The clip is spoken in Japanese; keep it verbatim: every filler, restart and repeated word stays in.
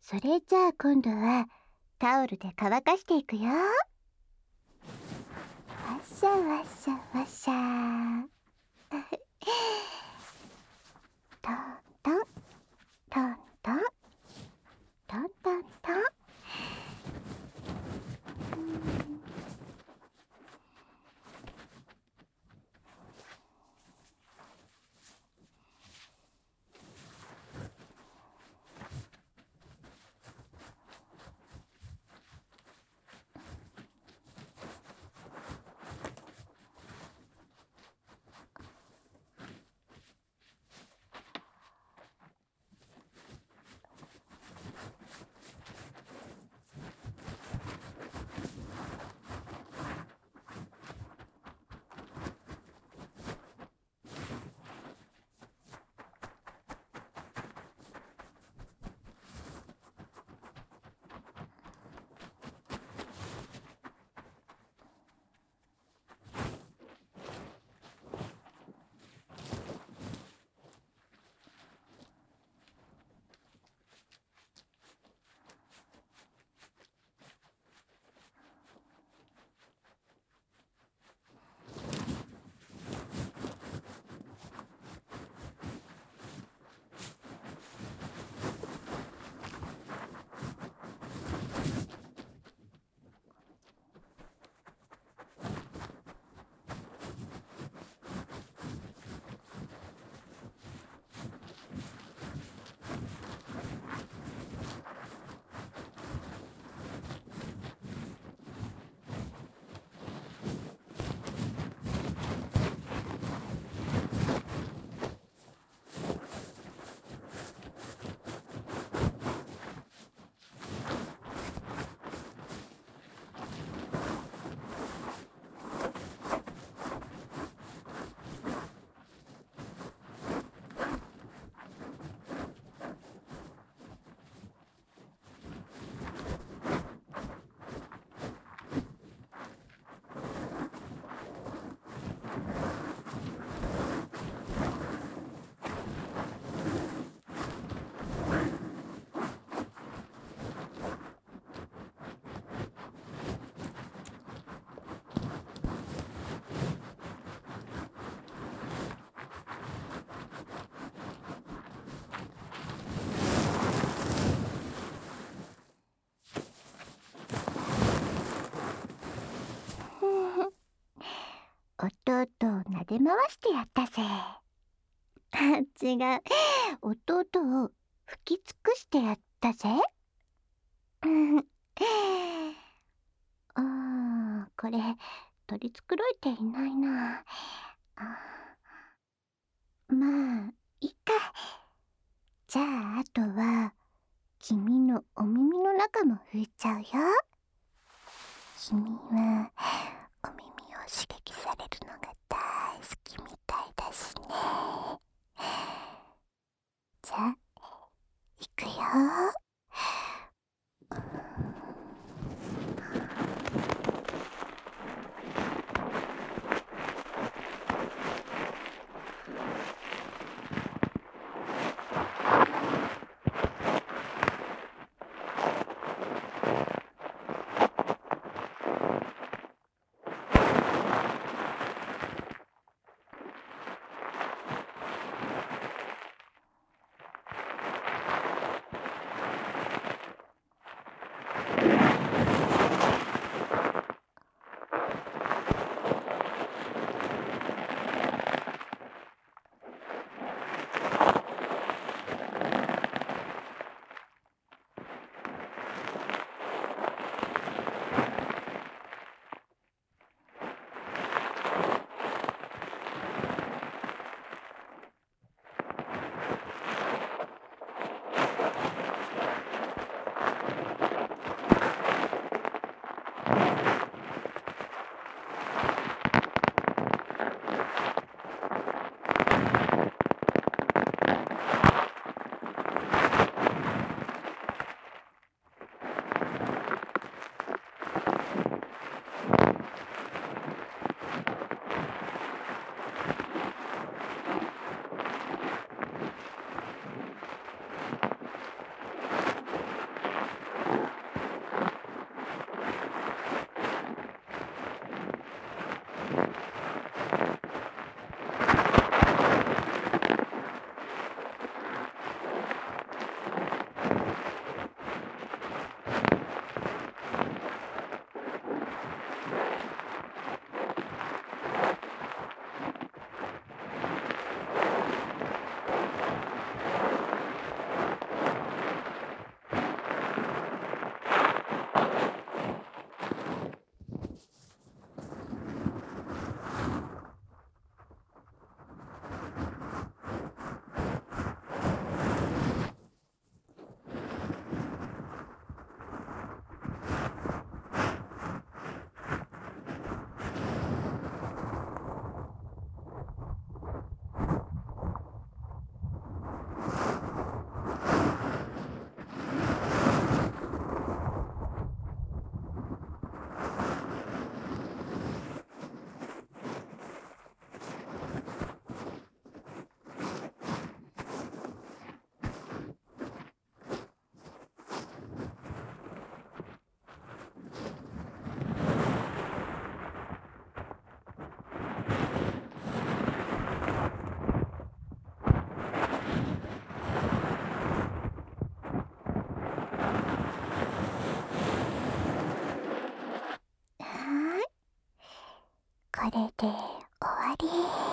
それじゃあ今度はタオルで乾かしていくよ。わしゃわしゃわしゃトントントントントントントン。弟を撫で回してやったぜ。違う、弟を吹き尽くしてやったぜ。あー、これ取り繕えていないな。まあいいか。じゃああとは君のお耳の中も拭いちゃうよ。君はお耳を刺激されるのが大好きみたいだしね。じゃあいくよ。 これで終わり。